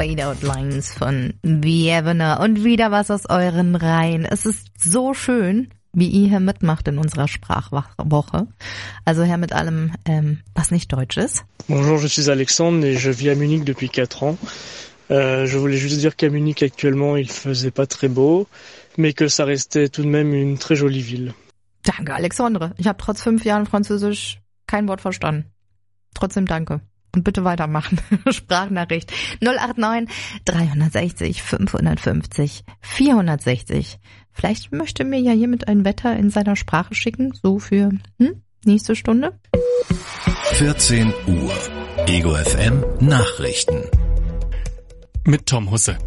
Fade Out Lines von Vievena und wieder was aus euren Reihen. Es ist so schön, wie ihr hier mitmacht in unserer Sprachwoche. Also her mit allem, was nicht Deutsch ist. Bonjour, je suis Alexandre et je vis à Munich depuis 4 ans. Je voulais juste dire qu'à Munich actuellement il faisait pas très beau, mais que ça restait tout de même une très jolie ville. Danke, Alexandre. Ich habe trotz 5 Jahren Französisch kein Wort verstanden. Trotzdem danke. Und bitte weitermachen. Sprachnachricht 089 360 550 460. Vielleicht möchte mir ja jemand ein Wetter in seiner Sprache schicken, so für nächste Stunde. 14 Uhr. Ego FM Nachrichten. Mit Tom Husse.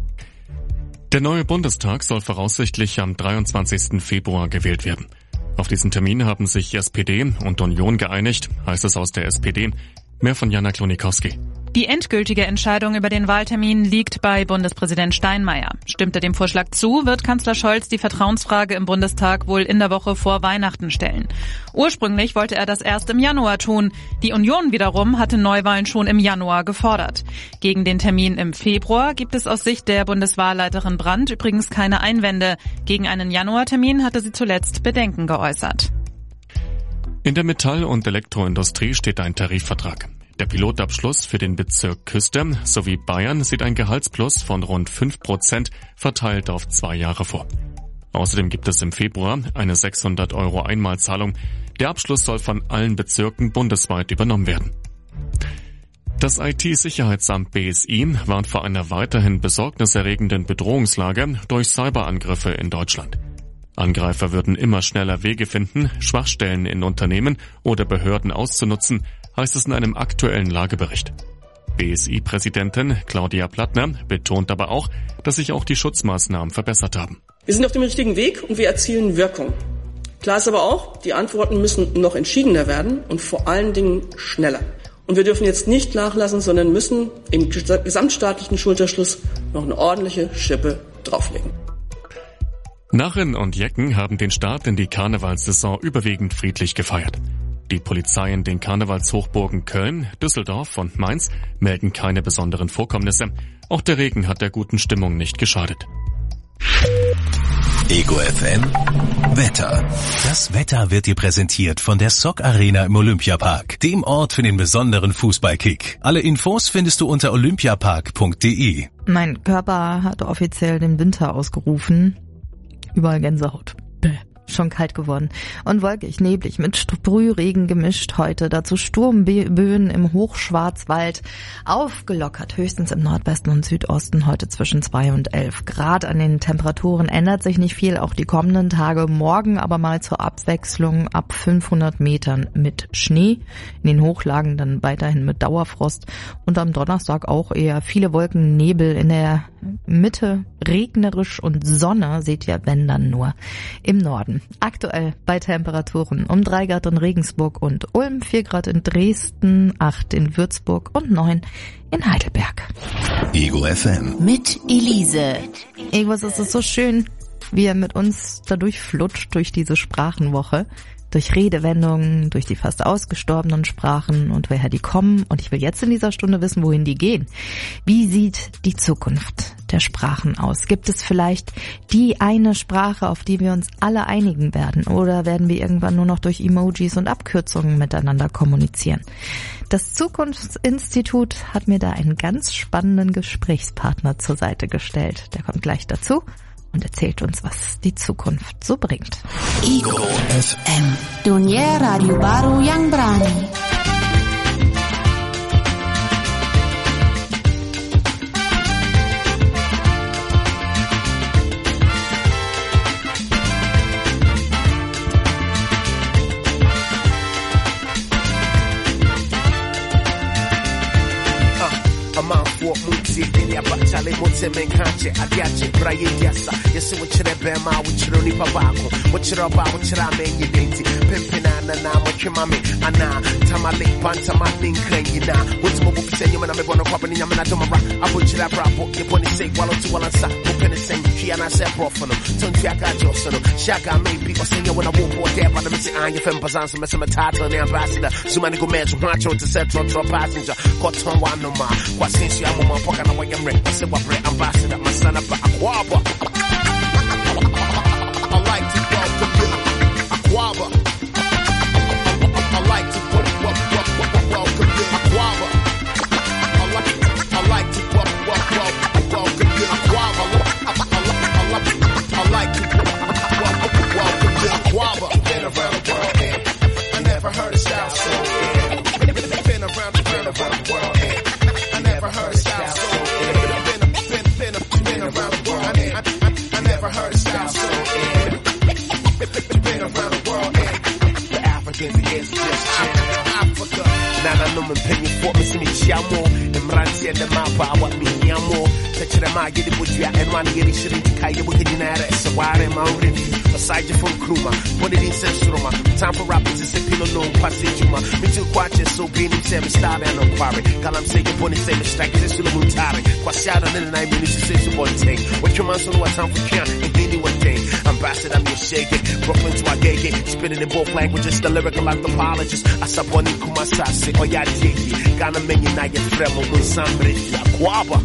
Der neue Bundestag soll voraussichtlich am 23. Februar gewählt werden. Auf diesen Termin haben sich SPD und Union geeinigt, heißt es aus der SPD. Mehr von Jana Klonikowski. Die endgültige Entscheidung über den Wahltermin liegt bei Bundespräsident Steinmeier. Stimmt er dem Vorschlag zu, wird Kanzler Scholz die Vertrauensfrage im Bundestag wohl in der Woche vor Weihnachten stellen. Ursprünglich wollte er das erst im Januar tun. Die Union wiederum hatte Neuwahlen schon im Januar gefordert. Gegen den Termin im Februar gibt es aus Sicht der Bundeswahlleiterin Brandt übrigens keine Einwände. Gegen einen Januartermin hatte sie zuletzt Bedenken geäußert. In der Metall- und Elektroindustrie steht ein Tarifvertrag. Der Pilotabschluss für den Bezirk Küste sowie Bayern sieht ein Gehaltsplus von rund 5% verteilt auf 2 Jahre vor. Außerdem gibt es im Februar eine 600 € Einmalzahlung. Der Abschluss soll von allen Bezirken bundesweit übernommen werden. Das IT-Sicherheitsamt BSI warnt vor einer weiterhin besorgniserregenden Bedrohungslage durch Cyberangriffe in Deutschland. Angreifer würden immer schneller Wege finden, Schwachstellen in Unternehmen oder Behörden auszunutzen, heißt es in einem aktuellen Lagebericht. BSI-Präsidentin Claudia Plattner betont aber auch, dass sich auch die Schutzmaßnahmen verbessert haben. Wir sind auf dem richtigen Weg und wir erzielen Wirkung. Klar ist aber auch, die Antworten müssen noch entschiedener werden und vor allen Dingen schneller. Und wir dürfen jetzt nicht nachlassen, sondern müssen im gesamtstaatlichen Schulterschluss noch eine ordentliche Schippe drauflegen. Narren und Jecken haben den Start in die Karnevalssaison überwiegend friedlich gefeiert. Die Polizei in den Karnevalshochburgen Köln, Düsseldorf und Mainz melden keine besonderen Vorkommnisse. Auch der Regen hat der guten Stimmung nicht geschadet. Ego FM Wetter. Das Wetter wird dir präsentiert von der Sock Arena im Olympiapark, dem Ort für den besonderen Fußballkick. Alle Infos findest du unter olympiapark.de. Mein Körper hat offiziell den Winter ausgerufen. Überall Gänsehaut. Schon kalt geworden. Und wolkig, neblig, mit Sprühregen gemischt heute. Dazu Sturmböen im Hochschwarzwald. Aufgelockert, höchstens im Nordwesten und Südosten heute zwischen 2 und 11 Grad. An den Temperaturen ändert sich nicht viel, auch die kommenden Tage. Morgen aber mal zur Abwechslung ab 500 Metern mit Schnee. In den Hochlagen dann weiterhin mit Dauerfrost. Und am Donnerstag auch eher viele Wolken, Nebel. In der Mitte regnerisch und Sonne seht ihr, wenn dann nur im Norden. Aktuell bei Temperaturen um 3 Grad in Regensburg und Ulm, 4 Grad in Dresden, 8 in Würzburg und 9 in Heidelberg. Ego FM. Mit Elise. Irgendwas ist es so schön, wie er mit uns dadurch flutscht durch diese Sprachenwoche. Durch Redewendungen, durch die fast ausgestorbenen Sprachen und woher die kommen. Und ich will jetzt in dieser Stunde wissen, wohin die gehen. Wie sieht die Zukunft der Sprachen aus? Gibt es vielleicht die eine Sprache, auf die wir uns alle einigen werden? Oder werden wir irgendwann nur noch durch Emojis und Abkürzungen miteinander kommunizieren? Das Zukunftsinstitut hat mir da einen ganz spannenden Gesprächspartner zur Seite gestellt. Der kommt gleich dazu und erzählt uns, was die Zukunft so bringt. Ego FM. Dunia Radio Baru yang berani. Dia bacale moze menkache adiache braye yasa yesu wachire bema wachiro ni babako wachiro ba wachira menyi denti pempena na mochimame ana tamale pantama ninkanyina wotimo bupisenyo na mebono kwapa ni nyama na domara abochira brapo ye boni say walo to walansa open the same kia na set profano tonti aka josono shaka maybe osenyo when I walk on there but the missing anya fem pazanso mesema tata na ambassador zumani go manjo macho to central passenger cotton one no ma kwa since ya mama poka na wanya mre se wa bre ambassador my son up akwaba I like to go to akwaba I like to put welcome to akwaba I like to welcome to akwaba I like to welcome to akwaba been around the world and I never heard a style so been around the world and I never heard a style so been around the world and I never heard a style so been around the world and the Africans is just Africa. Nana no man penny for me see me chiamo and ransi and the mapa what me yamo touch the ma get the butcher and one get it shit kaya we can unite so why am I already aside from Kruma put it in Sensuruma time for rappers is a pillow no passage me too quite so being him start and no quarry call I'm saying put it say mistake is so mutare kwa shout on the 9 minutes say so one thing what you man so what time for can and any thing ambassador I'm shaking Brooklyn to Agege spinning in both languages the lyrical anthropologist asaboni kumasase oya digi gonna mean you na get fremo mun sambre akwaba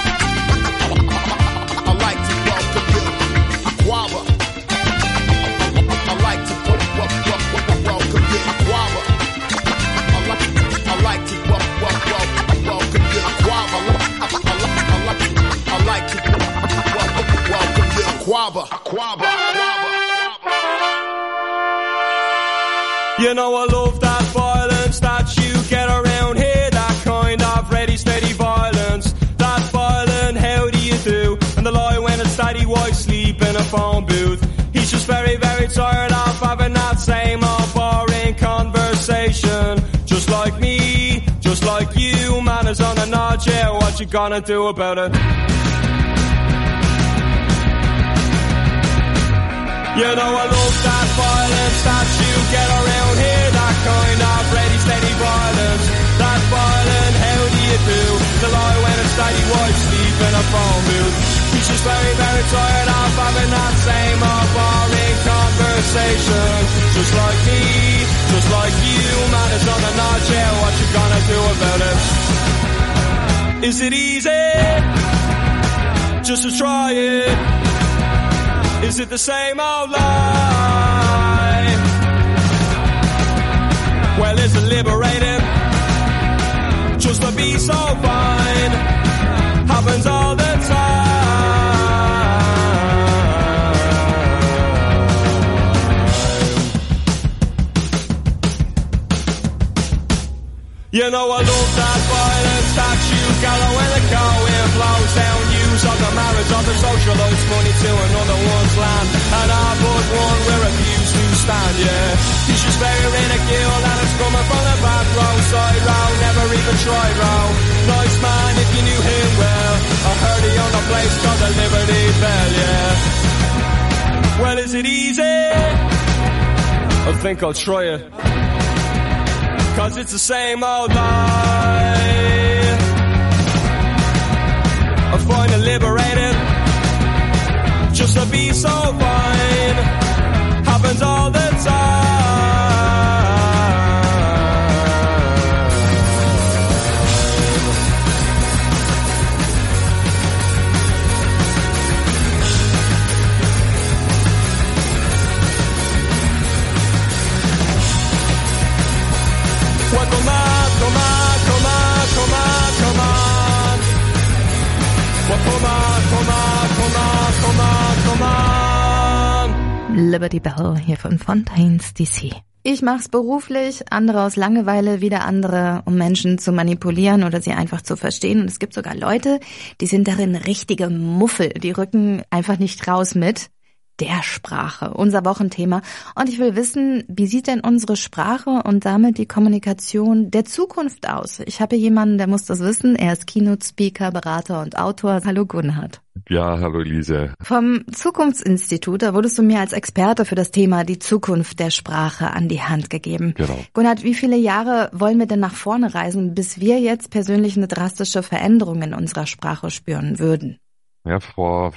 I like to walk the akwaba I like to put welcome to akwaba I like to welcome to akwaba I like to welcome to akwaba. You know I love that violence that you get around here, that kind of ready, steady violence. That violent, how do you do? And the lie when a steady wife sleep in a phone booth. He's just very, very tired of having that same old boring conversation. Just like me, just like you, man is on a nod, yeah, what you gonna do about it? You know I love that violence that you get around here, that kind of ready, steady violence. That violent, how do you do? The lie when a steady wife sleep in a phone booth. He's just very, very tired of having that same old boring conversation. Just like me, just like you, man is on a nod, yeah, what you gonna do about it? Is it easy? Just to try it. Is it the same old lie? Well, is it liberating? Just to be so fine happens all the time. You know I love that violence that you gather when the going blows down. Use of the marriage of the socialist money to another one's land. And our but one we refuse to stand, yeah. He's just very ridicule and it's coming from the back row, side row, never even tried row. Nice man if you knew him well. I heard he owned a place called the Liberty Bell, yeah. Well, is it easy? I think I'll try it. 'Cause it's the same old lie. I find it liberating just to be so fine happens all the time. Well, come on, come on, come on, come on, come on. Well, come on, come on, come on, come on, come on. Liberty Bell hier von Fontaines DC. Ich mach's beruflich, andere aus Langeweile, wieder andere, um Menschen zu manipulieren oder sie einfach zu verstehen. Und es gibt sogar Leute, die sind darin richtige Muffel, die rücken einfach nicht raus mit. der Sprache, unser Wochenthema. Und ich will wissen, wie sieht denn unsere Sprache und damit die Kommunikation der Zukunft aus? Ich habe hier jemanden, der muss das wissen. Er ist Keynote-Speaker, Berater und Autor. Hallo Gunhard. Ja, hallo Elise. Vom Zukunftsinstitut, da wurdest du mir als Experte für das Thema die Zukunft der Sprache an die Hand gegeben. Genau. Gunhard, wie viele Jahre wollen wir denn nach vorne reisen, bis wir jetzt persönlich eine drastische Veränderung in unserer Sprache spüren würden? Ja, vor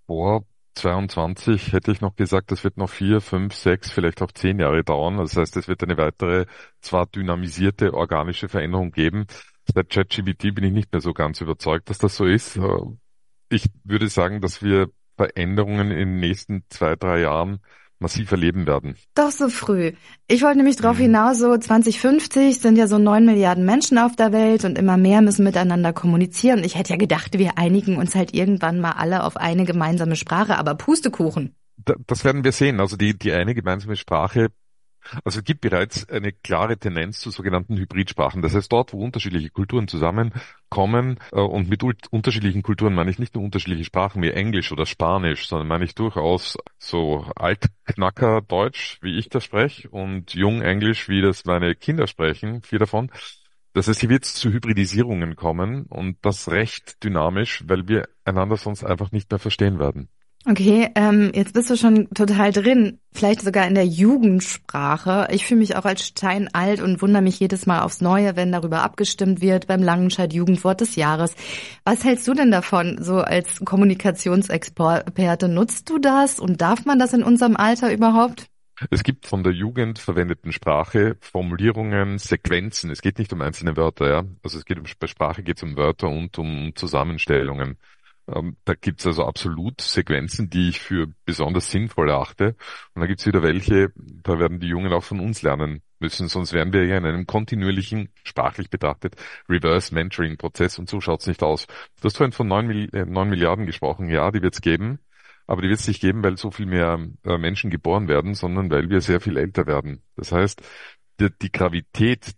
22 hätte ich noch gesagt, das wird noch 4, 5, 6, vielleicht auch 10 Jahre dauern. Das heißt, es wird eine weitere, zwar dynamisierte, organische Veränderung geben. Seit ChatGPT bin ich nicht mehr so ganz überzeugt, dass das so ist. Ich würde sagen, dass wir Veränderungen in den nächsten 2, 3 Jahren massiv erleben werden. Doch so früh. Ich wollte nämlich drauf hinaus, so 2050 sind ja so 9 Milliarden Menschen auf der Welt und immer mehr müssen miteinander kommunizieren. Ich hätte ja gedacht, wir einigen uns halt irgendwann mal alle auf eine gemeinsame Sprache, aber Pustekuchen. Das werden wir sehen. Also die eine gemeinsame Sprache, also es gibt bereits eine klare Tendenz zu sogenannten Hybridsprachen. Das heißt, dort, wo unterschiedliche Kulturen zusammenkommen, und mit unterschiedlichen Kulturen meine ich nicht nur unterschiedliche Sprachen wie Englisch oder Spanisch, sondern meine ich durchaus so Altknacker Deutsch, wie ich das spreche, und Jungenglisch, wie das meine Kinder sprechen, 4 davon. Das heißt, hier wird es zu Hybridisierungen kommen und das recht dynamisch, weil wir einander sonst einfach nicht mehr verstehen werden. Okay, jetzt bist du schon total drin, vielleicht sogar in der Jugendsprache. Ich fühle mich auch als steinalt und wundere mich jedes Mal aufs Neue, wenn darüber abgestimmt wird beim Langenscheid Jugendwort des Jahres. Was hältst du denn davon, so als Kommunikationsexperte? Nutzt du das und darf man das in unserem Alter überhaupt? Es gibt von der Jugend verwendeten Sprache Formulierungen, Sequenzen. Es geht nicht um einzelne Wörter, ja. Also bei Sprache geht es um Wörter und um Zusammenstellungen. Da gibt's also absolut Sequenzen, die ich für besonders sinnvoll erachte. Und da gibt's wieder welche, da werden die Jungen auch von uns lernen müssen, sonst wären wir ja in einem kontinuierlichen, sprachlich betrachtet, Reverse-Mentoring-Prozess und so schaut's nicht aus. Du hast vorhin von 9 Milliarden gesprochen. Ja, die wird's geben, aber die wird's nicht geben, weil so viel mehr Menschen geboren werden, sondern weil wir sehr viel älter werden. Das heißt, die Gravität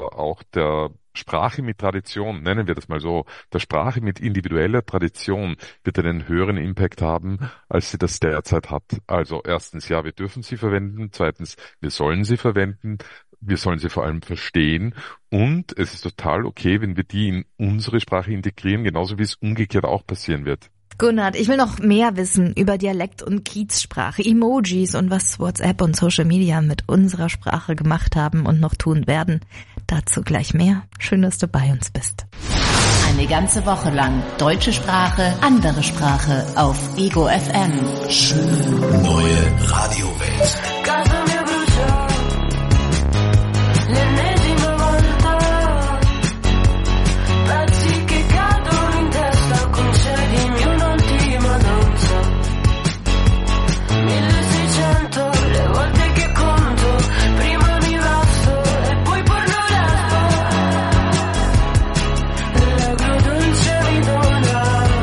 der Sprache mit Tradition, nennen wir das mal so, der Sprache mit individueller Tradition wird einen höheren Impact haben, als sie das derzeit hat. Also erstens, ja, wir dürfen sie verwenden. Zweitens, wir sollen sie verwenden. Wir sollen sie vor allem verstehen. Und es ist total okay, wenn wir die in unsere Sprache integrieren, genauso wie es umgekehrt auch passieren wird. Gunhard, ich will noch mehr wissen über Dialekt- und Kiezsprache, Emojis und was WhatsApp und Social Media mit unserer Sprache gemacht haben und noch tun werden. Dazu gleich mehr. Schön, dass du bei uns bist. Eine ganze Woche lang deutsche Sprache, andere Sprache auf Ego FM. Schöne neue Radiowelt.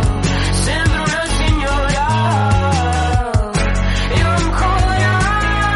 Io ancora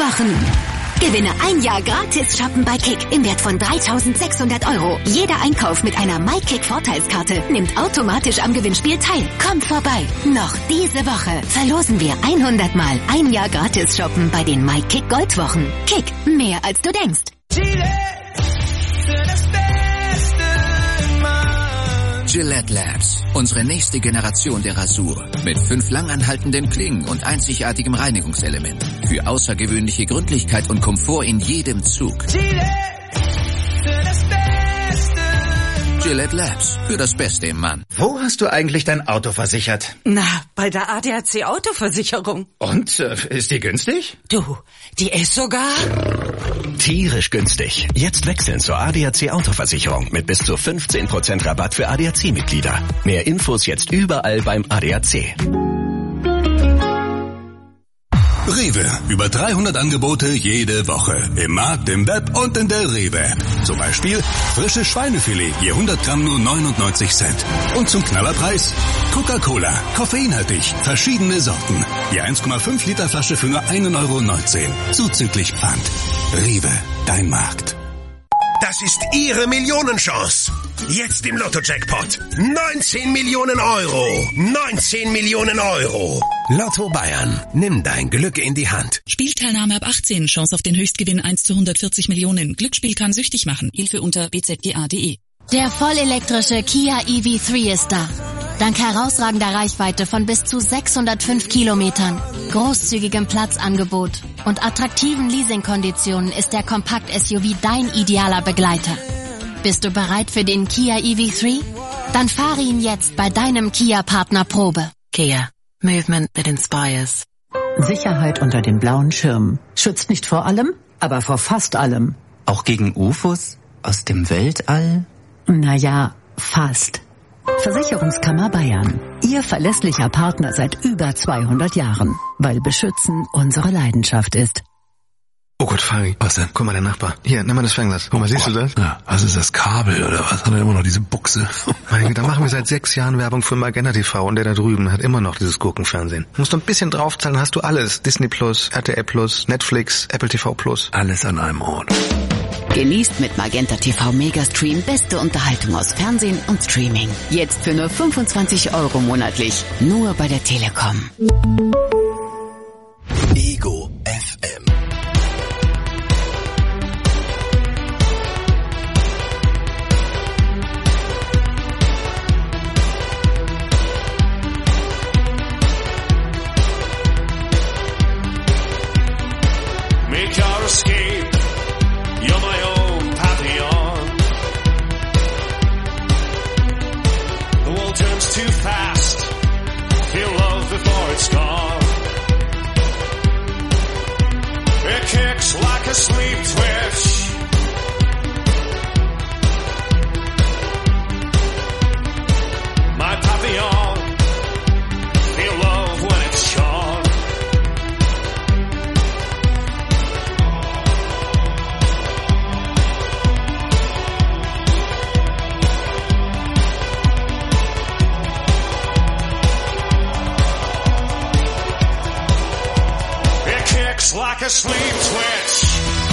Goldwochen. Gewinne 1 Jahr gratis shoppen bei Kick im Wert von 3.600 €. Jeder Einkauf mit einer MyKick-Vorteilskarte nimmt automatisch am Gewinnspiel teil. Kommt vorbei. Noch diese Woche verlosen wir 100 Mal 1 Jahr gratis shoppen bei den MyKick Goldwochen. Kick, mehr als du denkst. Gillette Labs, unsere nächste Generation der Rasur. Mit 5 langanhaltenden Klingen und einzigartigem Reinigungselement. Für außergewöhnliche Gründlichkeit und Komfort in jedem Zug. Gillette Labs, für das Beste im Mann. Wo hast du eigentlich dein Auto versichert? Na, bei der ADAC Autoversicherung. Und, ist die günstig? Du, die ist sogar... Tierisch günstig. Jetzt wechseln zur ADAC Autoversicherung mit bis zu 15% Rabatt für ADAC-Mitglieder. Mehr Infos jetzt überall beim ADAC. Rewe. Über 300 Angebote jede Woche. Im Markt, im Web und in der Rewe-App. Zum Beispiel frisches Schweinefilet, je 100 Gramm nur 99 Cent. Und zum Knallerpreis Coca-Cola, koffeinhaltig, verschiedene Sorten. Je 1,5 Liter Flasche für nur 1,19 €. Zuzüglich Pfand. Rewe, dein Markt. Das ist Ihre Millionenchance. Jetzt im Lotto-Jackpot. 19 Millionen €. 19 Millionen €. Lotto Bayern. Nimm dein Glück in die Hand. Spielteilnahme ab 18. Chance auf den Höchstgewinn 1 zu 140 Millionen. Glücksspiel kann süchtig machen. Hilfe unter bzga.de. Der vollelektrische Kia EV3 ist da. Dank herausragender Reichweite von bis zu 605 Kilometern, großzügigem Platzangebot und attraktiven Leasingkonditionen ist der Kompakt-SUV dein idealer Begleiter. Bist du bereit für den Kia EV3? Dann fahre ihn jetzt bei deinem Kia-Partner Probe. Kia. Movement that inspires. Sicherheit unter dem blauen Schirm. Schützt nicht vor allem, aber vor fast allem. Auch gegen UFOs? Aus dem Weltall? Naja, fast. Versicherungskammer Bayern. Ihr verlässlicher Partner seit über 200 Jahren. Weil Beschützen unsere Leidenschaft ist. Oh Gott, Fari. Was denn? Guck mal, der Nachbar. Hier, nimm mal das Fernglas. Guck mal, siehst du das? Ja, was ist das, Kabel oder was? Hat er immer noch diese Buchse? Meine Güte, da machen wir seit 6 Jahren Werbung für Magenta TV und der da drüben hat immer noch dieses Gurkenfernsehen. Musst du ein bisschen draufzahlen, dann hast du alles. Disney Plus, RTL Plus, Netflix, Apple TV Plus. Alles an einem Ort. Genießt mit Magenta TV Megastream beste Unterhaltung aus Fernsehen und Streaming. Jetzt für nur 25 € monatlich. Nur bei der Telekom. Ego FM. Make your escape. You're my own Papillon. The world turns too fast. Feel love before it's gone. It kicks like a sleep twitch. My Papillon. Feel love when it's gone. Like a sleep twitch.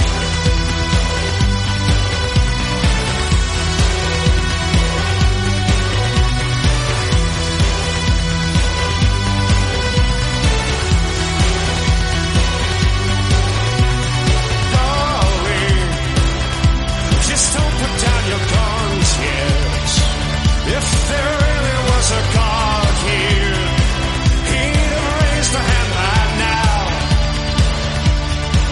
Darling, just don't put down your guns yet. If there really was a God here, he'd have raised a hand by now.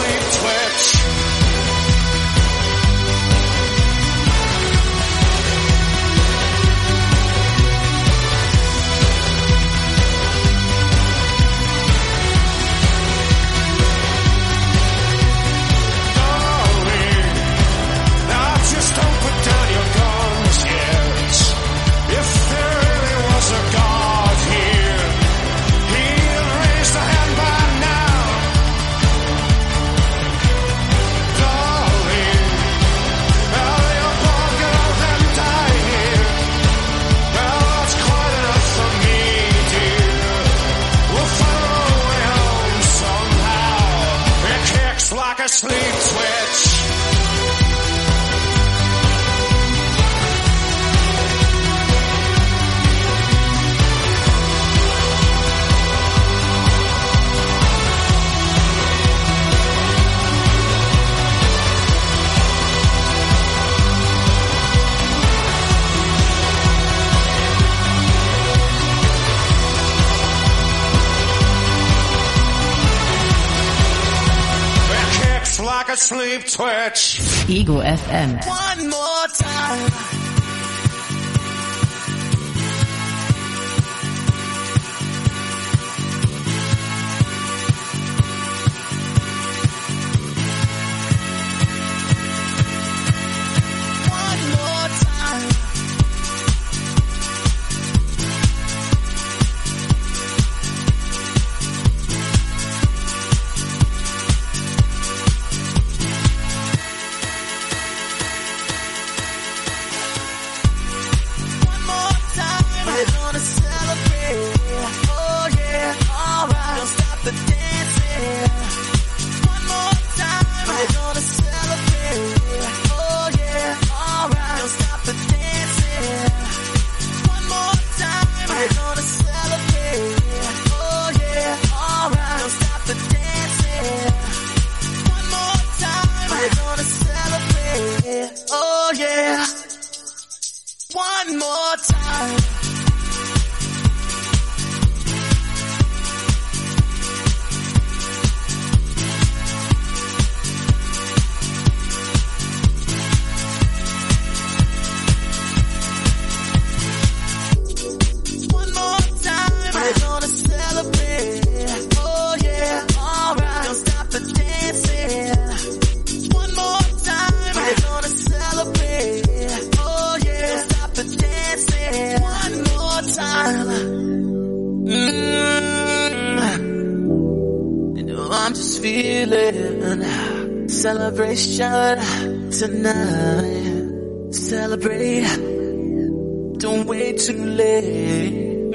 sleep twitch. A sleep twitch. Like a sleep twitch. Ego FM. One more time. One more time. One more time. We're gonna celebrate. Oh yeah, alright. Don't stop the dancing. One more time. We're gonna celebrate. Oh yeah, don't stop the dancing. One more time. You know I'm just feeling celebration tonight. Celebrate. Don't wait too late.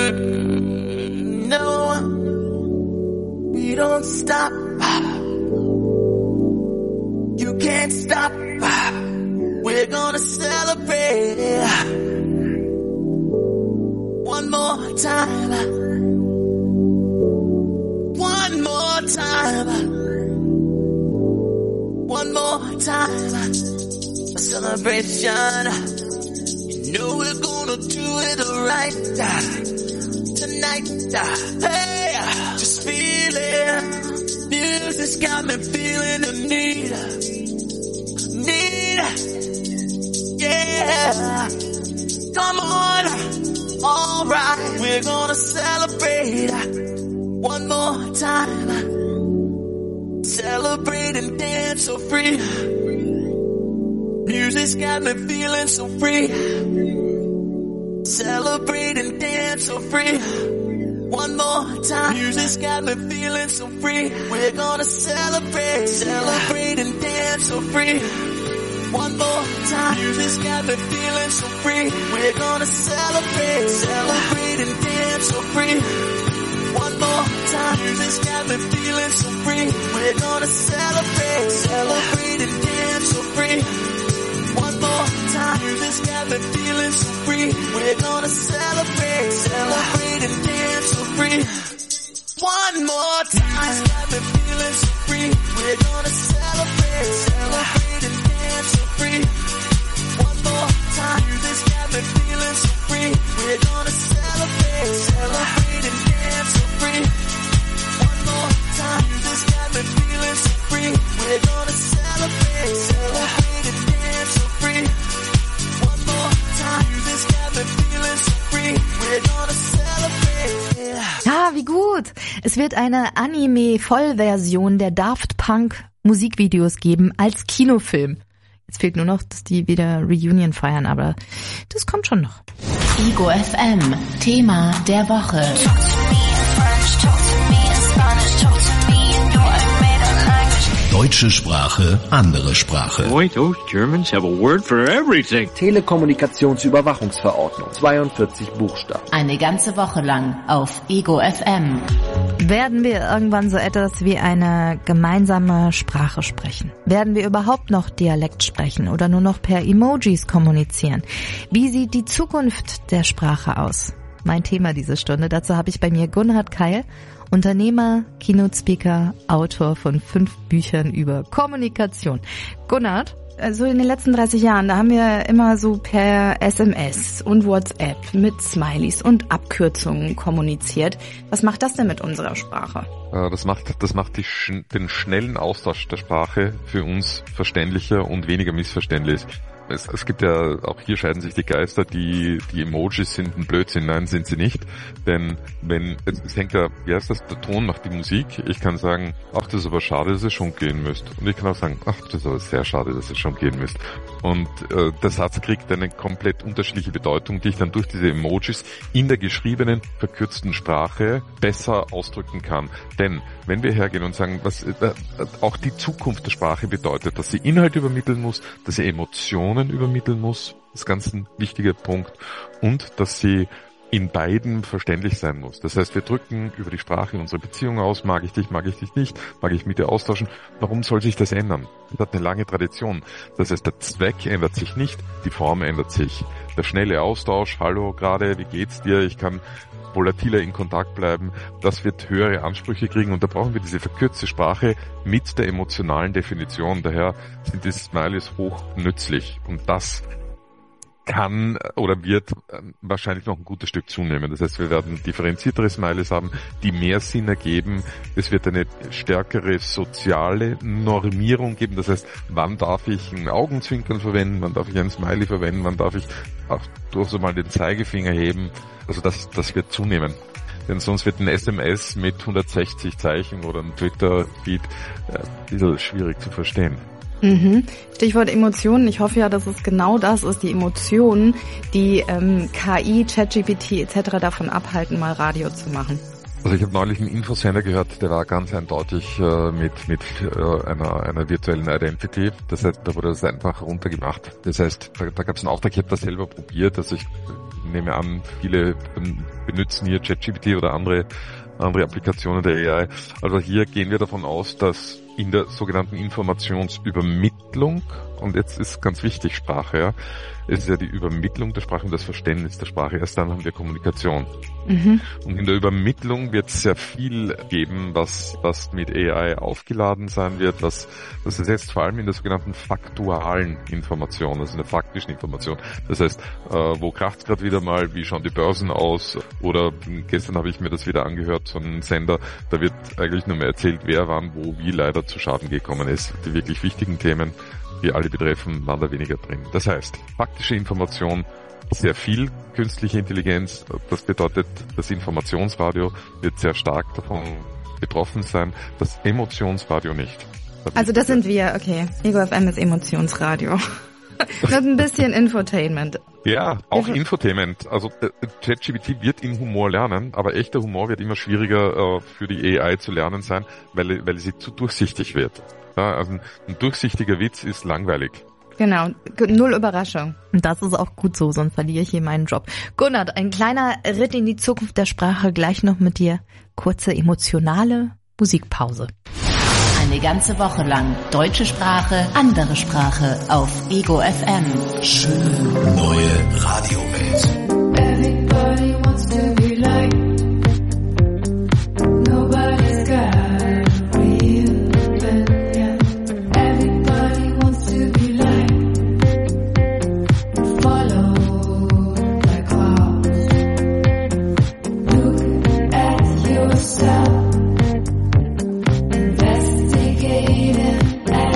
No, we don't stop. You can't stop. We're gonna celebrate. One more time. One more time. One more time. A celebration. You know we're gonna do it right tonight. Hey, just feel it. Music's got me feeling the need. Yeah. Come on. Alright, we're gonna celebrate one more time. Celebrate and dance so free. Music's got me feeling so free. Celebrate and dance so free. One more time. Music's got me feeling so free. We're gonna celebrate. Celebrate and dance so free. One more time. Music's got me feeling so free. We're gonna celebrate. Celebrate and dance so free. One more time. Music's got me feeling so free. We're gonna celebrate. Celebrate and dance so free. One more time. Music's got me feeling so free. We're gonna celebrate. Celebrate and dance so free. One more time. Music's got me feeling so free. We're gonna celebrate. Celebrate and dance so free. One more time. Music's got me feeling so free. We're gonna celebrate. Celebrate and dance so free. One more time. Music's got me feeling so free. We're gonna celebrate, celebrate and dance so free. One more time, this got me feeling so free. We're gonna celebrate. Ah, wie gut. Es wird eine Anime-Vollversion der Daft Punk Musikvideos geben als Kinofilm. Jetzt fehlt nur noch, dass die wieder Reunion feiern, aber das kommt schon noch. Ego FM, Thema der Woche. Deutsche Sprache, andere Sprache. Boy, those Germans have a word for everything. Telekommunikationsüberwachungsverordnung, 42 Buchstaben. Eine ganze Woche lang auf Ego FM. Werden wir irgendwann so etwas wie eine gemeinsame Sprache sprechen? Werden wir überhaupt noch Dialekt sprechen oder nur noch per Emojis kommunizieren? Wie sieht die Zukunft der Sprache aus? Mein Thema diese Stunde. Dazu habe ich bei mir Gunhard Keil, Unternehmer, Keynote-Speaker, Autor von 5 Büchern über Kommunikation. Gunhard, also in den letzten 30 Jahren, da haben wir immer so per SMS und WhatsApp mit Smileys und Abkürzungen kommuniziert. Was macht das denn mit unserer Sprache? Das macht den schnellen Austausch der Sprache für uns verständlicher und weniger missverständlich. Es gibt ja, auch hier scheiden sich die Geister, die Emojis sind ein Blödsinn. Nein, sind sie nicht. Denn es hängt ja, wie heißt das, der Ton macht die Musik. Ich kann sagen, ach, das ist aber schade, dass ihr schon gehen müsst. Und ich kann auch sagen, ach, das ist aber sehr schade, dass ihr schon gehen müsst. Und der Satz kriegt eine komplett unterschiedliche Bedeutung, die ich dann durch diese Emojis in der geschriebenen, verkürzten Sprache besser ausdrücken kann. Denn wenn wir hergehen und sagen, was auch die Zukunft der Sprache bedeutet, dass sie Inhalt übermitteln muss, dass sie Emotionen übermitteln muss, das ist ganz ein wichtiger Punkt, und dass sie in beiden verständlich sein muss. Das heißt, wir drücken über die Sprache unsere Beziehung aus, mag ich dich nicht, mag ich mit dir austauschen. Warum soll sich das ändern? Das hat eine lange Tradition. Das heißt, der Zweck ändert sich nicht, die Form ändert sich. Der schnelle Austausch, hallo gerade, wie geht's dir, ich kann volatiler in Kontakt bleiben, das wird höhere Ansprüche kriegen, und da brauchen wir diese verkürzte Sprache mit der emotionalen Definition. Daher sind die Smileys hoch nützlich, und das kann oder wird wahrscheinlich noch ein gutes Stück zunehmen. Das heißt, wir werden differenziertere Smileys haben, die mehr Sinn ergeben. Es wird eine stärkere soziale Normierung geben. Das heißt, wann darf ich ein Augenzwinkern verwenden, wann darf ich ein Smiley verwenden, wann darf ich auch durchaus mal den Zeigefinger heben. Also das wird zunehmen. Denn sonst wird ein SMS mit 160 Zeichen oder ein Twitter-Feed ein bisschen schwierig zu verstehen. Stichwort Emotionen. Ich hoffe ja, dass es genau das ist, die Emotionen, die KI, ChatGPT etc. davon abhalten, mal Radio zu machen. Also ich habe neulich einen Infosender gehört, der war ganz eindeutig mit einer virtuellen Identity. Das heißt, da wurde das einfach runtergemacht. Das heißt, da gab es einen Auftrag, ich habe das selber probiert. Also ich nehme an, viele benutzen hier ChatGPT oder andere Applikationen der AI. Also hier gehen wir davon aus, dass in der sogenannten Informationsübermittlung, und jetzt ist ganz wichtig Sprache, ja, es ist ja die Übermittlung der Sprache und das Verständnis der Sprache, erst dann haben wir Kommunikation. Und in der Übermittlung wird es sehr viel geben, was mit AI aufgeladen sein wird, das setzt vor allem in der sogenannten faktualen Information, also in der faktischen Information. Das heißt, wo kracht's gerade wieder mal, wie schauen die Börsen aus, oder gestern habe ich mir das wieder angehört, so ein Sender, da wird eigentlich nur mehr erzählt, wer wann, wo, wie leider zu Schaden gekommen ist. Die wirklich wichtigen Themen, die alle betreffen, waren da weniger drin. Das heißt, faktische Information, sehr viel künstliche Intelligenz, das bedeutet, das Informationsradio wird sehr stark davon betroffen sein, das Emotionsradio nicht. Also das sind wir, okay. Ego FM ist Emotionsradio. Mit ein bisschen Infotainment. Ja, auch Infotainment. Also ChatGPT wird in Humor lernen, aber echter Humor wird immer schwieriger für die AI zu lernen sein, weil sie zu durchsichtig wird. Ja, also ein durchsichtiger Witz ist langweilig. Genau, null Überraschung. Und das ist auch gut so, sonst verliere ich hier meinen Job. Gunnar, ein kleiner Ritt in die Zukunft der Sprache, gleich noch mit dir. Kurze emotionale Musikpause. Eine ganze Woche lang deutsche Sprache, andere Sprache auf Ego FM. Schöne neue Radiowelt. Everybody wants to be like. Nobody's got a real opinion. Everybody wants to be like. Follow the crowd. Look at yourself. Investigating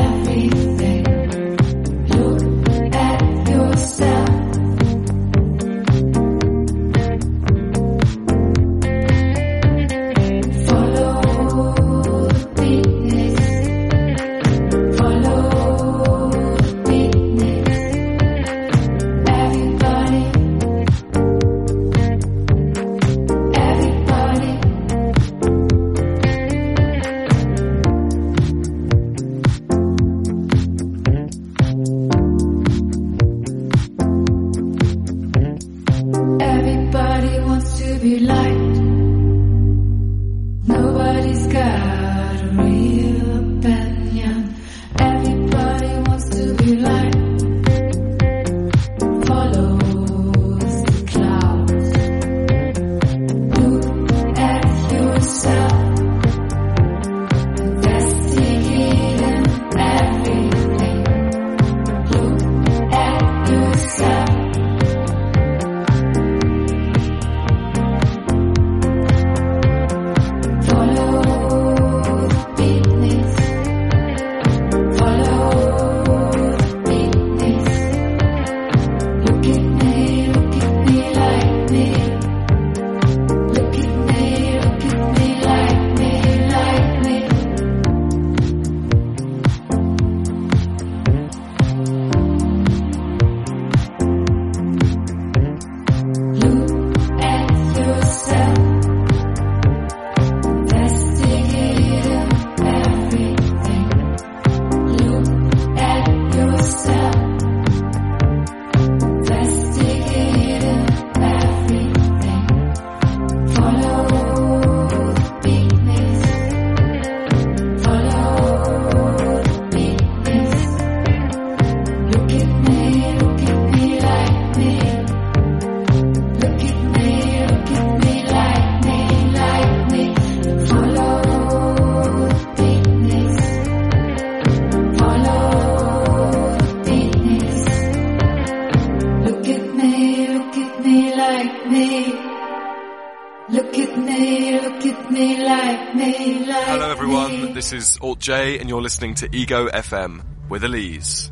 Hello everyone, this is Alt J and you're listening to Ego FM with Elise.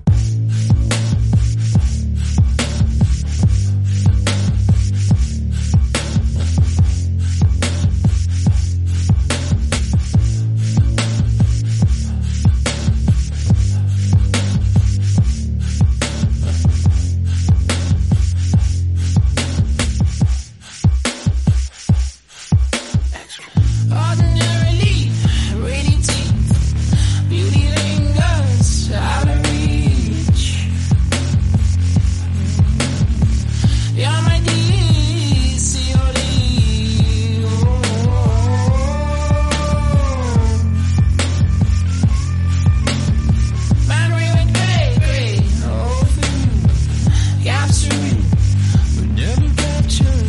Ordinarily, radiating, beauty lingers out of reach. You're my DCOD. Man, we went cray, oh, for you, capturing, but never captured.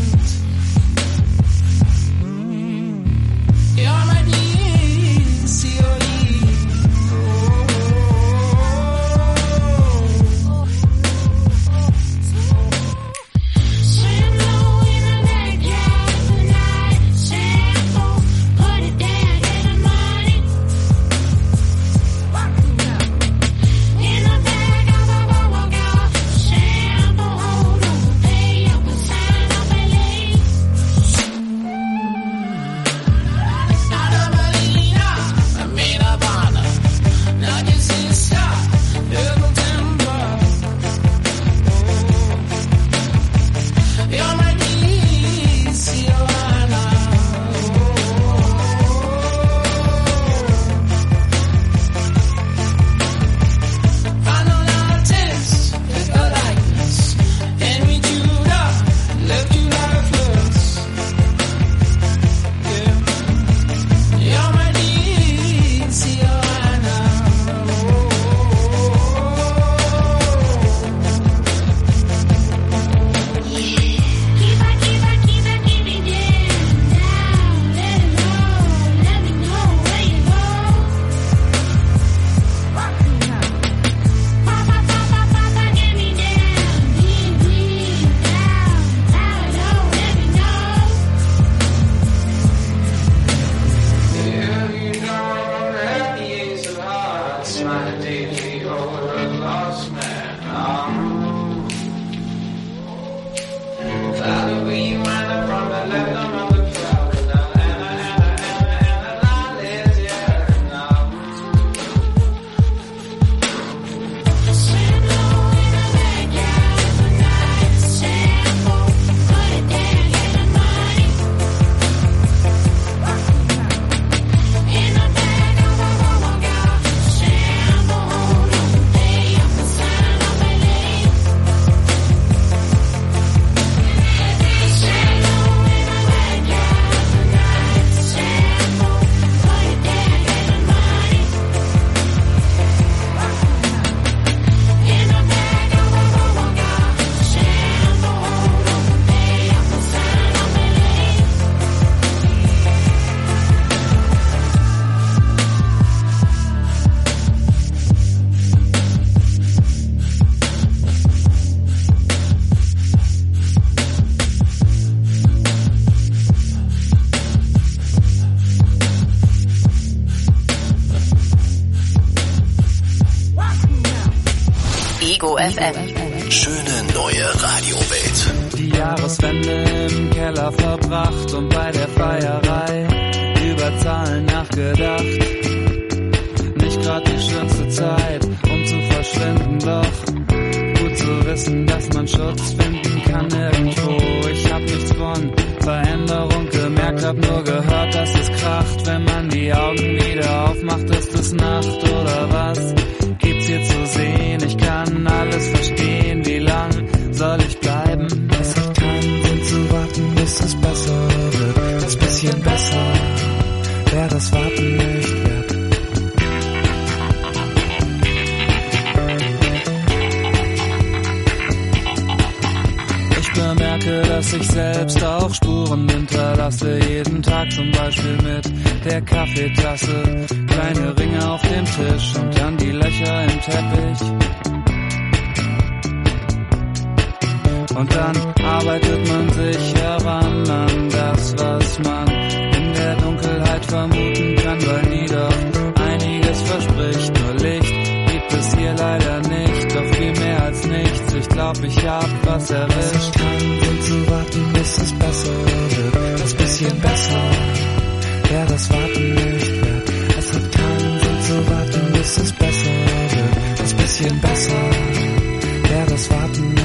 You're my DCOD. Shampoo in the backyard tonight. Shampoo, put it down, get the money. In the back of a walkout. Shampoo, hold on, pay up and sign up and leave. You're my final artist with a likeness, and we chewed up, left you lifeless. You're my Ego FM. Schöne neue Radiowelt. Die Jahreswende im Keller verbracht und bei der Feierei über Zahlen nachgedacht. Nicht grad die schönste Zeit, um zu verschwinden, doch gut zu wissen, dass man Schutz finden kann irgendwo. Ich hab nichts von Veränderung gemerkt, hab nur gehört, dass es kracht. Wenn man die Augen wieder aufmacht, ist es Nacht oder was? Gibt's hier zu sehen? Ich kann alles verstehen. Wie lang soll ich bleiben? Es gibt keinen Sinn zu warten, bis es besser wird. Das bisschen besser wäre das Warten nicht wert. Ich bemerke, dass ich selbst auch Spuren hinterlasse. Jeden Tag zum Beispiel mit der Kaffeetasse. Kleine Ringe auf dem Tisch und dann die Löcher im Teppich. Und dann arbeitet man sich heran an das, was man in der Dunkelheit vermuten kann, weil nie doch einiges verspricht. Nur Licht gibt es hier leider nicht, doch viel mehr als nichts. Ich glaub, ich hab was erwischt. Ich kann sind zu warten, bis es besser wird, das bisschen besser, wer das Warten nicht wert. Es hat keinen Sinn zu warten, bis es besser wird, das bisschen besser, wer das Warten nicht wert.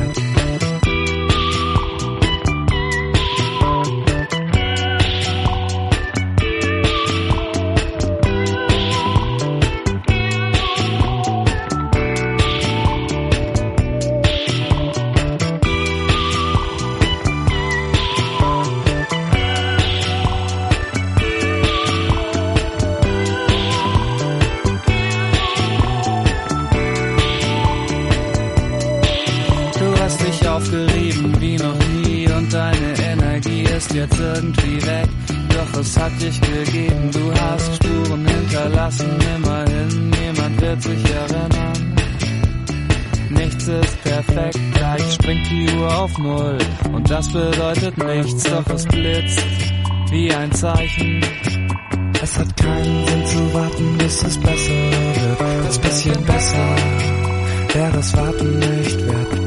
Aufgerieben wie noch nie und deine Energie ist jetzt irgendwie weg. Doch es hat dich gegeben, du hast Spuren hinterlassen. Immerhin, jemand wird sich erinnern. Nichts ist perfekt, gleich springt die Uhr auf Null. Und das bedeutet nichts, doch es blitzt wie ein Zeichen. Es hat keinen Sinn zu warten, bis es besser wird. Das bisschen besser, wäre das Warten nicht wert.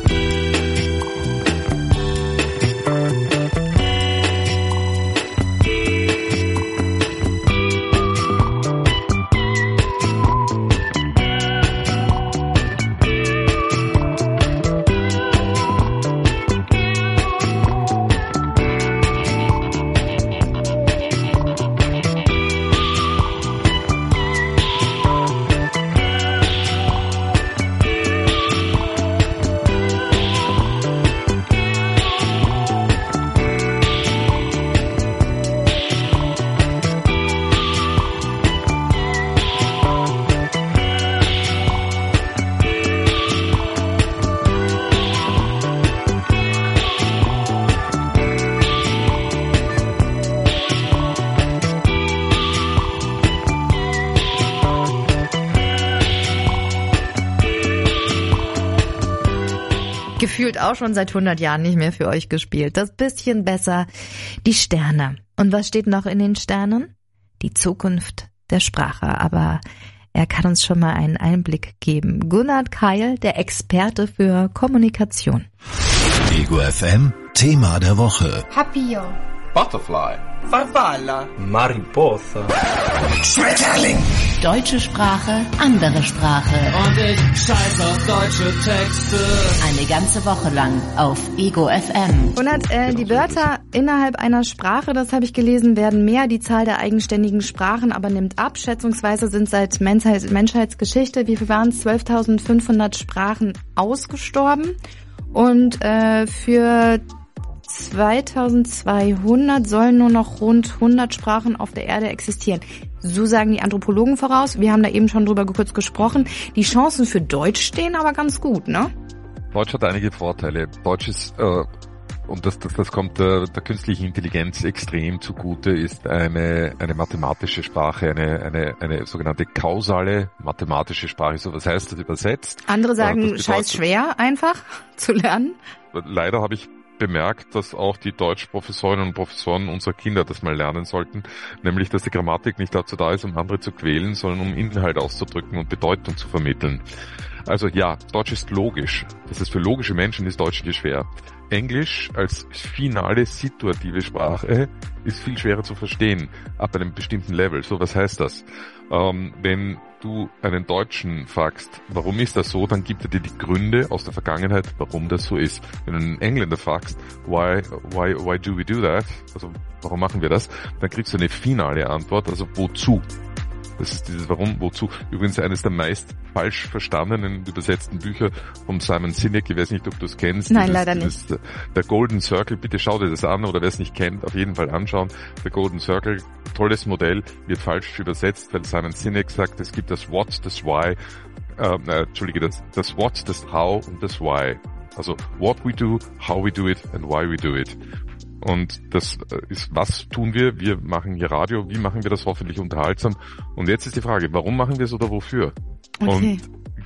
Gefühlt auch schon seit 100 Jahren nicht mehr für euch gespielt. Das bisschen besser, die Sterne. Und was steht noch in den Sternen? Die Zukunft der Sprache. Aber er kann uns schon mal einen Einblick geben. Gunnar Keil, der Experte für Kommunikation. Ego FM, Thema der Woche. Papillon. Butterfly. Farfalla. Mariposa. Schmetterling. Deutsche Sprache, andere Sprache. Und ich scheiß auf deutsche Texte. Eine ganze Woche lang auf Ego FM. Die Wörter innerhalb einer Sprache, das habe ich gelesen, werden mehr. Die Zahl der eigenständigen Sprachen aber nimmt ab. Schätzungsweise sind seit Menschheitsgeschichte, wie viel waren es, 12.500 Sprachen ausgestorben. Und für 2200 sollen nur noch rund 100 Sprachen auf der Erde existieren. So sagen die Anthropologen voraus. Wir haben da eben schon drüber kurz gesprochen. Die Chancen für Deutsch stehen aber ganz gut, ne? Deutsch hat einige Vorteile. Deutsch ist, und das kommt der künstlichen Intelligenz extrem zugute, ist eine mathematische Sprache, eine sogenannte kausale mathematische Sprache. So was heißt das übersetzt? Andere sagen, scheiß schwer einfach zu lernen. Leider habe ich bemerkt, dass auch die Deutschprofessorinnen und Professoren unserer Kinder das mal lernen sollten, nämlich, dass die Grammatik nicht dazu da ist, um andere zu quälen, sondern um Inhalt auszudrücken und Bedeutung zu vermitteln. Also ja, Deutsch ist logisch. Das ist für logische Menschen ist Deutsch nicht schwer. Englisch als finale situative Sprache ist viel schwerer zu verstehen, ab einem bestimmten Level. So, was heißt das? Wenn du einen Deutschen fragst, warum ist das so, dann gibt er dir die Gründe aus der Vergangenheit, warum das so ist. Wenn du einen Engländer fragst, why do we do that? Also, warum machen wir das? Dann kriegst du eine finale Antwort, also wozu? Das ist dieses Warum, wozu. Übrigens eines der meist falsch verstandenen übersetzten Bücher von Simon Sinek. Ich weiß nicht, ob du es kennst. Nein, leider nicht. Der Golden Circle. Bitte schau dir das an, oder wer es nicht kennt, auf jeden Fall anschauen. Der Golden Circle, tolles Modell, wird falsch übersetzt, weil Simon Sinek sagt, es gibt das What, das Why, das What, das How und das Why. Also what we do, how we do it and why we do it. Und das ist, was tun wir? Wir machen hier Radio. Wie machen wir das hoffentlich unterhaltsam? Und jetzt ist die Frage, warum machen wir es oder wofür? Okay. Und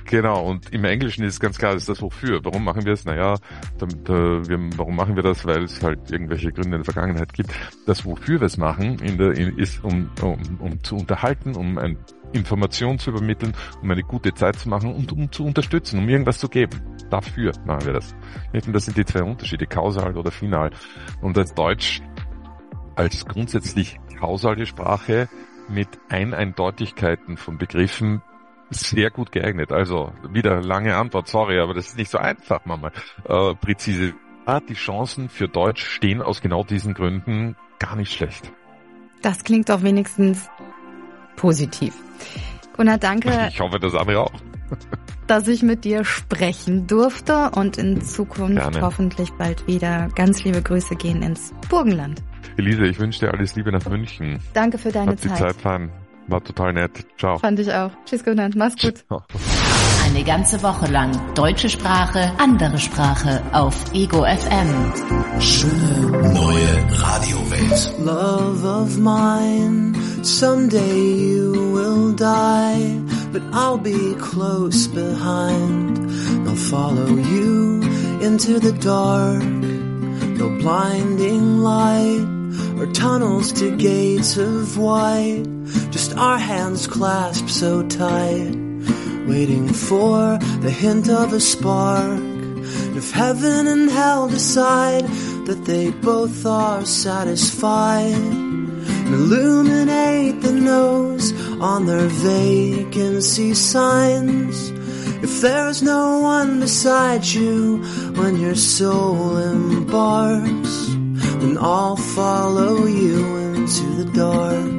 Genau, und im Englischen ist es ganz klar, das ist das Wofür. Warum machen wir es? Naja, warum machen wir das? Weil es halt irgendwelche Gründe in der Vergangenheit gibt. Das Wofür wir es machen, ist um zu unterhalten, um Information zu übermitteln, um eine gute Zeit zu machen und um zu unterstützen, um irgendwas zu geben. Dafür machen wir das. Und das sind die zwei Unterschiede, kausal oder final. Und als Deutsch, als grundsätzlich kausale Sprache mit Eindeutigkeiten von Begriffen sehr gut geeignet. Also wieder lange Antwort, sorry, aber das ist nicht so einfach manchmal. Präzise. Die Chancen für Deutsch stehen aus genau diesen Gründen gar nicht schlecht. Das klingt doch wenigstens positiv. Gunnar, danke. Ich hoffe, das andere auch. Dass ich mit dir sprechen durfte und in Zukunft Gerne. Hoffentlich bald wieder. Ganz liebe Grüße gehen ins Burgenland. Elise, ich wünsche dir alles Liebe nach München. Danke für deine Zeit. Zeit. Die Zeit fahren. War total nett. Ciao. Fand ich auch. Tschüss, Gunnar. Mach's gut. Ciao. Eine ganze Woche lang deutsche Sprache, andere Sprache auf Ego FM. Schöne neue Radiowelt. Love of mine, someday you will die, but I'll be close behind. I'll follow you into the dark, no blinding light, or tunnels to gates of white, just our hands clasped so tight, waiting for the hint of a spark. If heaven and hell decide that they both are satisfied, and illuminate the nose on their vacancy signs. If there's no one beside you when your soul embarks, then I'll follow you into the dark.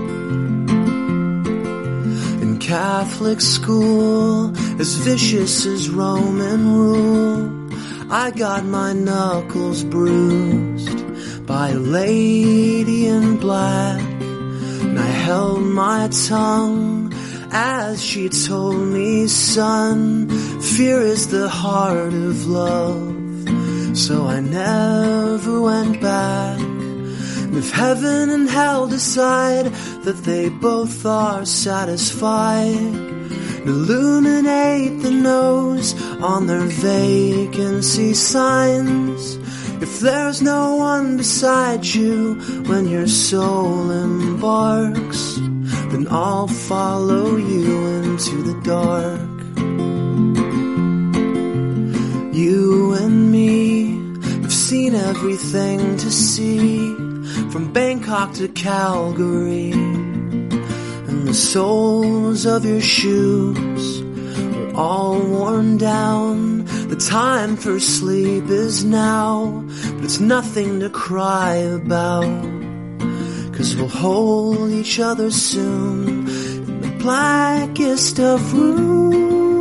In Catholic school, as vicious as Roman rule, I got my knuckles bruised by a lady in black, and I held my tongue as she told me, son, fear is the heart of love. So I never went back. And if heaven and hell decide that they both are satisfied, illuminate the nose on their vacancy signs. If there's no one beside you when your soul embarks, then I'll follow you into the dark. You and me have seen everything to see, from Bangkok to Calgary, and the soles of your shoes are all worn down. The time for sleep is now, but it's nothing to cry about, 'cause we'll hold each other soon in the blackest of rooms.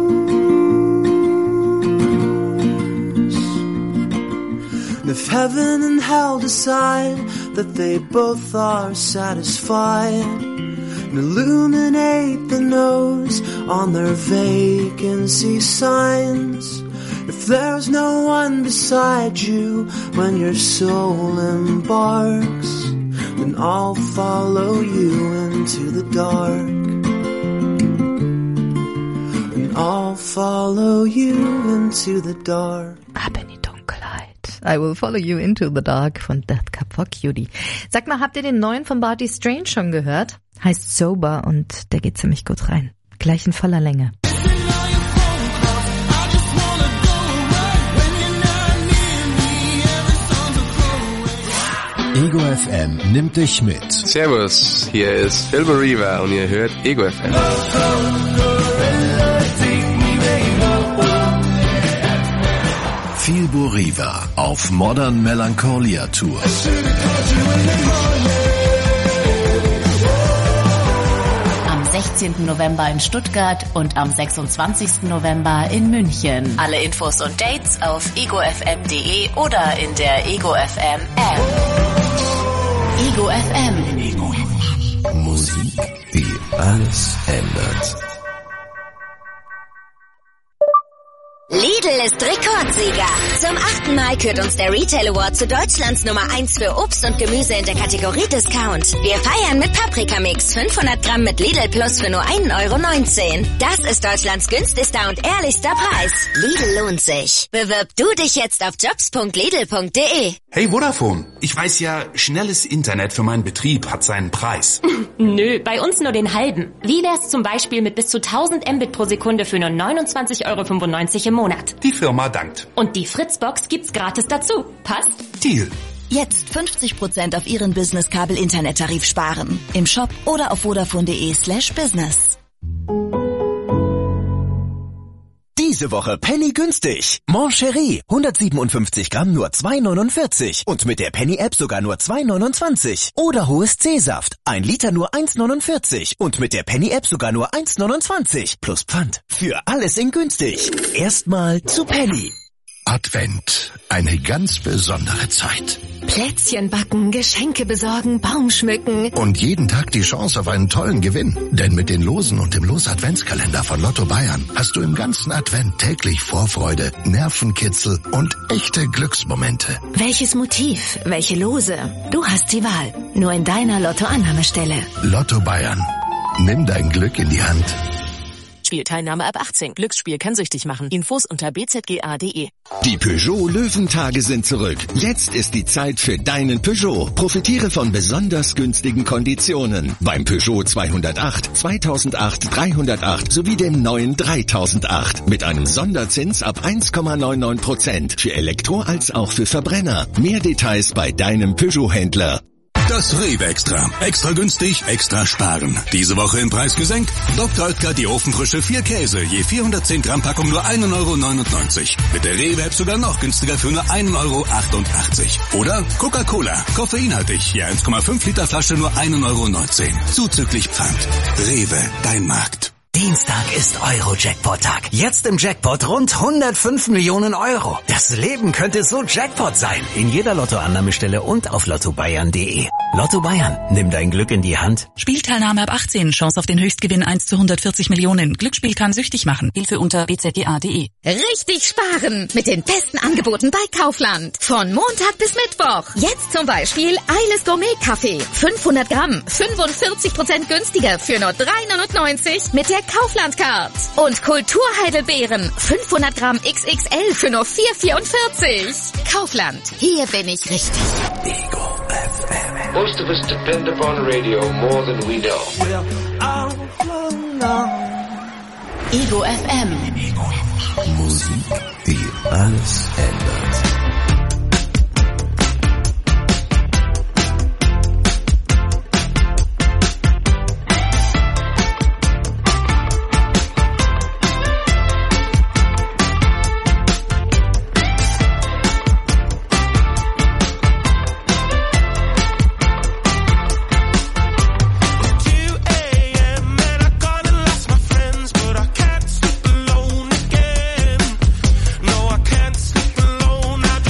And if heaven and hell decide that they both are satisfied, and illuminate the nose on their vacancy signs, if there's no one beside you when your soul embarks, then I'll follow you into the dark. And I'll follow you into the dark. Ab in die Dunkelheit. I will follow you into the dark von Death Cab for Cutie. Sag mal, habt ihr den neuen von Barty Strange schon gehört? Heißt Sober und der geht ziemlich gut rein. Gleich in voller Länge. Ego FM nimmt dich mit. Servus, hier ist Phil Bariva und ihr hört Ego FM. Phil Bariva auf Modern Melancholia Tour. Am 16. November in Stuttgart und am 26. November in München. Alle Infos und Dates auf egofm.de oder in der Ego FM App. Ego FM. Ego FM. Musik, die alles ändert. Lied Lidl ist Rekordsieger. Zum 8. Mal kürt uns der Retail Award zu Deutschlands Nummer 1 für Obst und Gemüse in der Kategorie Discount. Wir feiern mit Paprikamix 500 Gramm mit Lidl Plus für nur 1,19 €. Das ist Deutschlands günstigster und ehrlichster Preis. Lidl lohnt sich. Bewirb du dich jetzt auf jobs.lidl.de. Hey Vodafone, ich weiß ja, schnelles Internet für meinen Betrieb hat seinen Preis. Nö, bei uns nur den halben. Wie wär's zum Beispiel mit bis zu 1000 Mbit pro Sekunde für nur 29,95 € im Monat? Die Firma dankt. Und die Fritzbox gibt's gratis dazu. Passt? Deal. Jetzt 50% auf Ihren Business-Kabel-Internettarif sparen. Im Shop oder auf vodafone.de/business. Diese Woche Penny günstig. Mon Chéri, 157 Gramm nur 2,49 und mit der Penny-App sogar nur 2,29. Oder Hohes C-Saft, 1 Liter nur 1,49 und mit der Penny-App sogar nur 1,29 plus Pfand. Für alles in günstig. Erstmal zu Penny. Advent, eine ganz besondere Zeit. Plätzchen backen, Geschenke besorgen, Baum schmücken. Und jeden Tag die Chance auf einen tollen Gewinn. Denn mit den Losen und dem Los-Adventskalender von Lotto Bayern hast du im ganzen Advent täglich Vorfreude, Nervenkitzel und echte Glücksmomente. Welches Motiv, welche Lose? Du hast die Wahl. Nur in deiner Lotto-Annahmestelle. Lotto Bayern. Nimm dein Glück in die Hand. Spielteilnahme ab 18. Glücksspiel kann süchtig machen. Infos unter bzga.de. Die Peugeot Löwentage sind zurück. Jetzt ist die Zeit für deinen Peugeot. Profitiere von besonders günstigen Konditionen. Beim Peugeot 208, 2008, 308 sowie dem neuen 3008. Mit einem Sonderzins ab 1,99% für Elektro als auch für Verbrenner. Mehr Details bei deinem Peugeot-Händler. Das Rewe Extra. Extra günstig, extra sparen. Diese Woche im Preis gesenkt. Dr. Oetker die ofenfrische 4 Käse. Je 410 Gramm Packung nur 1,99 €. Mit der Rewe-App sogar noch günstiger für nur 1,88 €. Oder Coca-Cola. Koffeinhaltig. Je 1,5 Liter Flasche nur 1,19 €. Zuzüglich Pfand. Rewe, dein Markt. Dienstag ist Euro-Jackpot-Tag. Jetzt im Jackpot rund 105 Millionen €. Das Leben könnte so Jackpot sein. In jeder Lottoannahmestelle und auf lottobayern.de. Lotto Bayern, nimm dein Glück in die Hand. Spielteilnahme ab 18. Chance auf den Höchstgewinn 1 zu 140 Millionen. Glücksspiel kann süchtig machen. Hilfe unter bzga.de. Richtig sparen mit den besten Angeboten bei Kaufland. Von Montag bis Mittwoch. Jetzt zum Beispiel Eiles Gourmet-Kaffee. 500 Gramm, 45% günstiger für nur 3,99 € mit der Kaufland-Card. Und Kulturheidelbeeren, 500 Gramm XXL für nur 4,44 €. Kaufland, hier bin ich richtig. Ego FM. Most of us depend upon radio more than we know. Ego FM. Musik, die alles ändert. No, I can't sleep alone.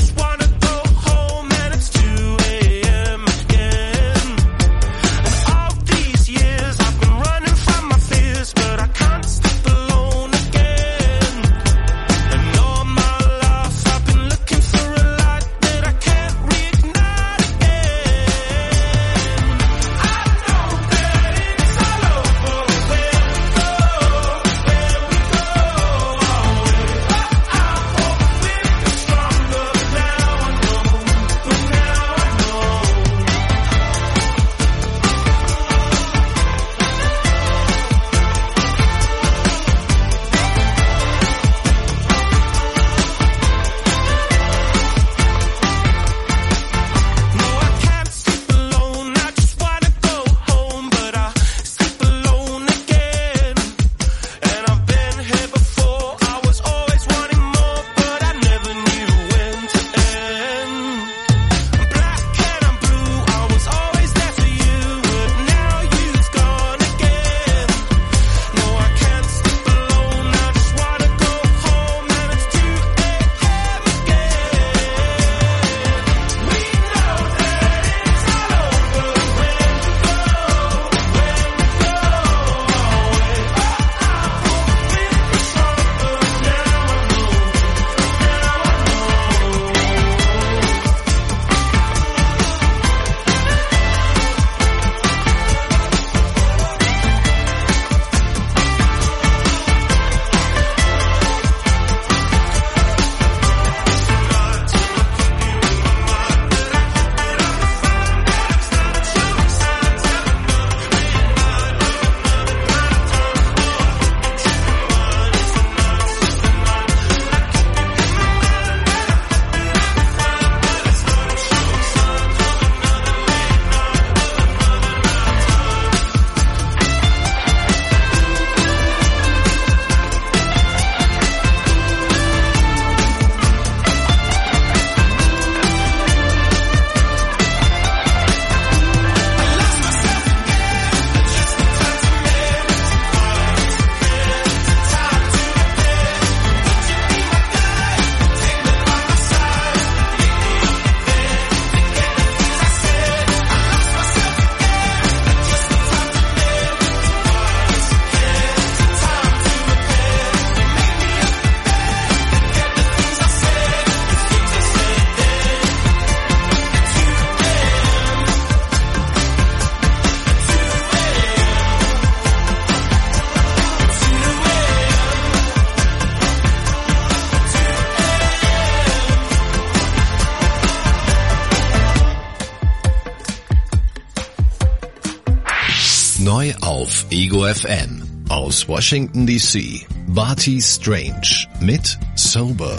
auf Ego FM. Aus Washington DC, Barty Strange mit Sober.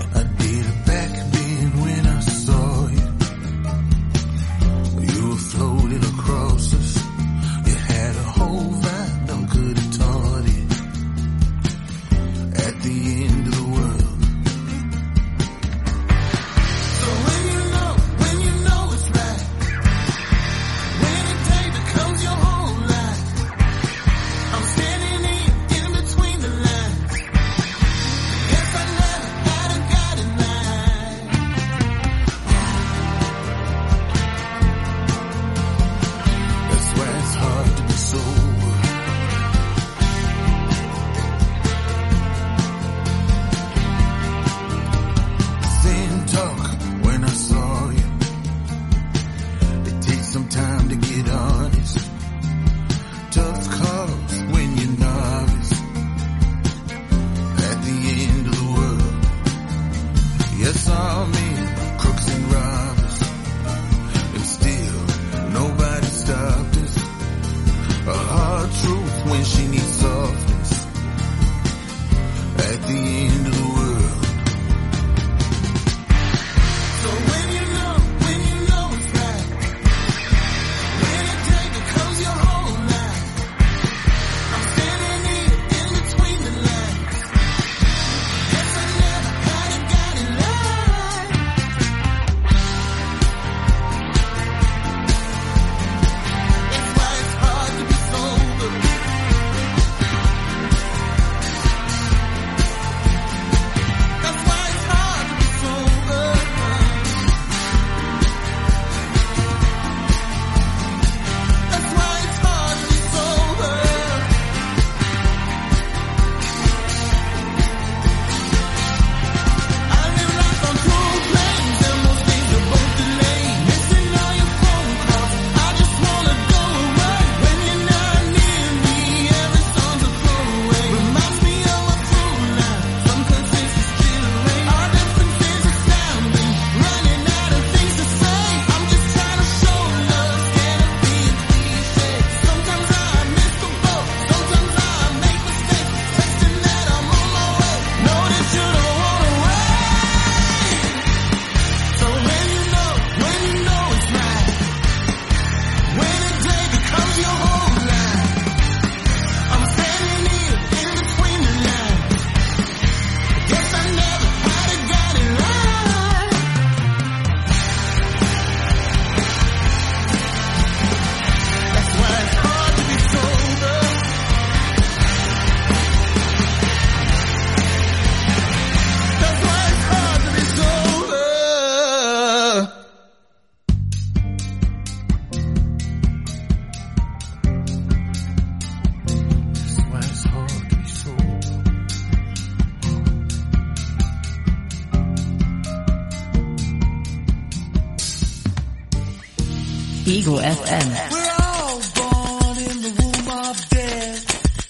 Ego FM. We're all born in the womb of death,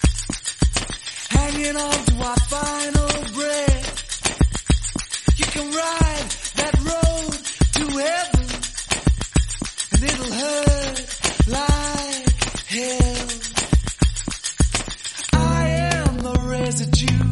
hanging on to our final breath. You can ride that road to heaven, and it'll hurt like hell. I am the residue,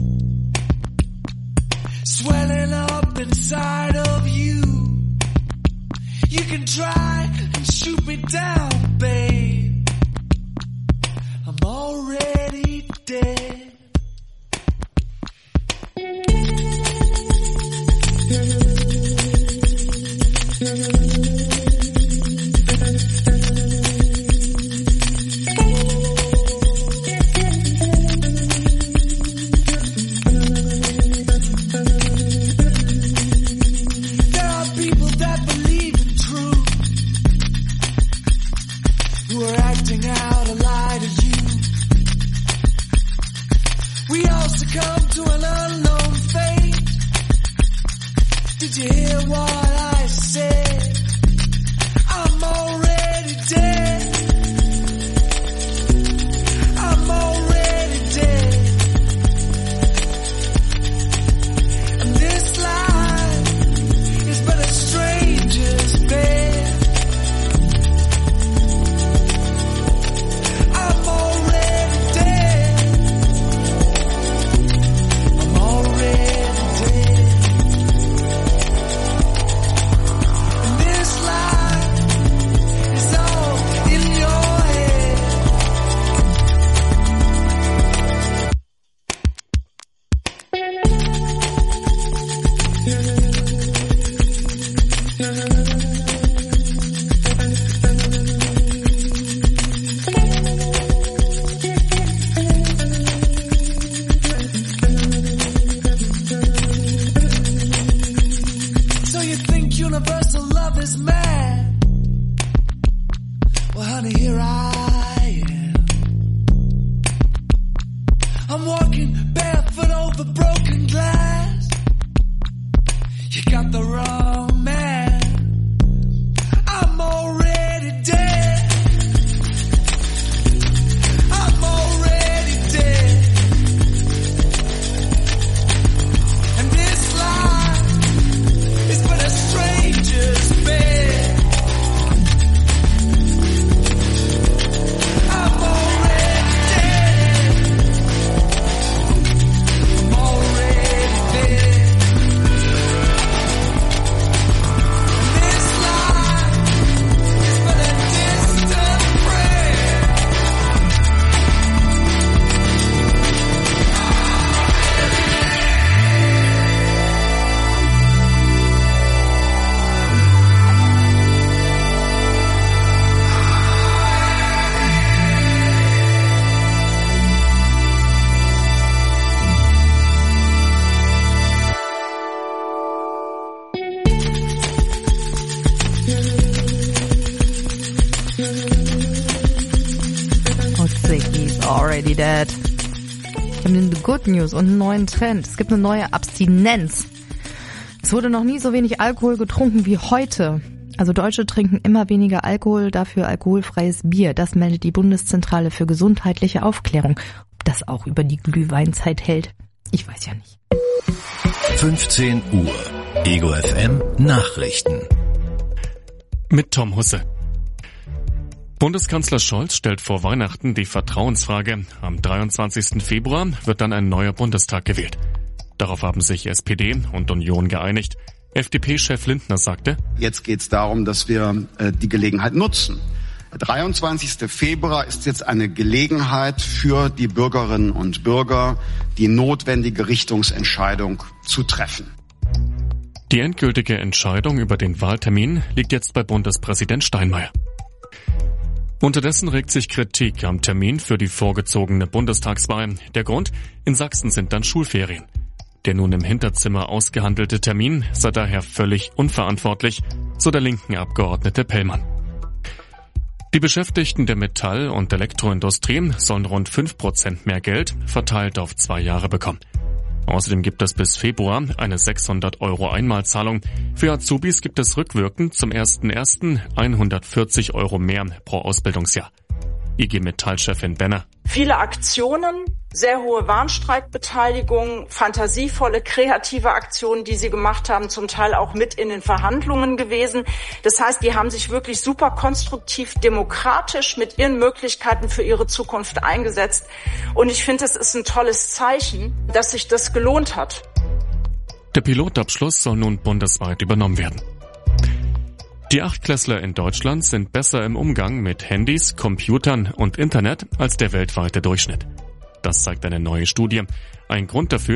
swelling up inside of you. You can try and shoot me down, babe. I'm already dead. There are people that believe in truth, who are acting out a lie to you. We all succumb to an unknown fate. Did you hear what I said? So you think universal love is mad? Well, honey, here I am. I'm walking barefoot over broken glass. You got the wrong man. I'm already dead. I'm already dead. And this life is but a stranger's bed. I'm already dead. I'm already dead. And this life is but a distant prayer. He's already dead. Ich habe eine Good News und einen neuen Trend. Es gibt eine neue Abstinenz. Es wurde noch nie so wenig Alkohol getrunken wie heute. Also Deutsche trinken immer weniger Alkohol, dafür alkoholfreies Bier. Das meldet die Bundeszentrale für gesundheitliche Aufklärung. Ob das auch über die Glühweinzeit hält? Ich weiß ja nicht. 15 Uhr. Ego FM Nachrichten. Mit Tom Husse. Bundeskanzler Scholz stellt vor Weihnachten die Vertrauensfrage. Am 23. Februar wird dann ein neuer Bundestag gewählt. Darauf haben sich SPD und Union geeinigt. FDP-Chef Lindner sagte: Jetzt geht es darum, dass wir die Gelegenheit nutzen. Der 23. Februar ist jetzt eine Gelegenheit für die Bürgerinnen und Bürger, die notwendige Richtungsentscheidung zu treffen. Die endgültige Entscheidung über den Wahltermin liegt jetzt bei Bundespräsident Steinmeier. Unterdessen regt sich Kritik am Termin für die vorgezogene Bundestagswahl. Der Grund: in Sachsen sind dann Schulferien. Der nun im Hinterzimmer ausgehandelte Termin sei daher völlig unverantwortlich, so der linken Abgeordnete Pellmann. Die Beschäftigten der Metall- und Elektroindustrie sollen rund 5% mehr Geld verteilt auf 2 Jahre bekommen. Außerdem gibt es bis Februar eine 600 € Einmalzahlung. Für Azubis gibt es rückwirkend zum 1.1. 140 € mehr pro Ausbildungsjahr. IG Metall-Chefin Benner: Viele Aktionen, sehr hohe Warnstreikbeteiligung, fantasievolle, kreative Aktionen, die sie gemacht haben, zum Teil auch mit in den Verhandlungen gewesen. Das heißt, die haben sich wirklich super konstruktiv, demokratisch mit ihren Möglichkeiten für ihre Zukunft eingesetzt. Und ich finde, es ist ein tolles Zeichen, dass sich das gelohnt hat. Der Pilotabschluss soll nun bundesweit übernommen werden. Die Achtklässler in Deutschland sind besser im Umgang mit Handys, Computern und Internet als der weltweite Durchschnitt. Das zeigt eine neue Studie. Ein Grund dafür: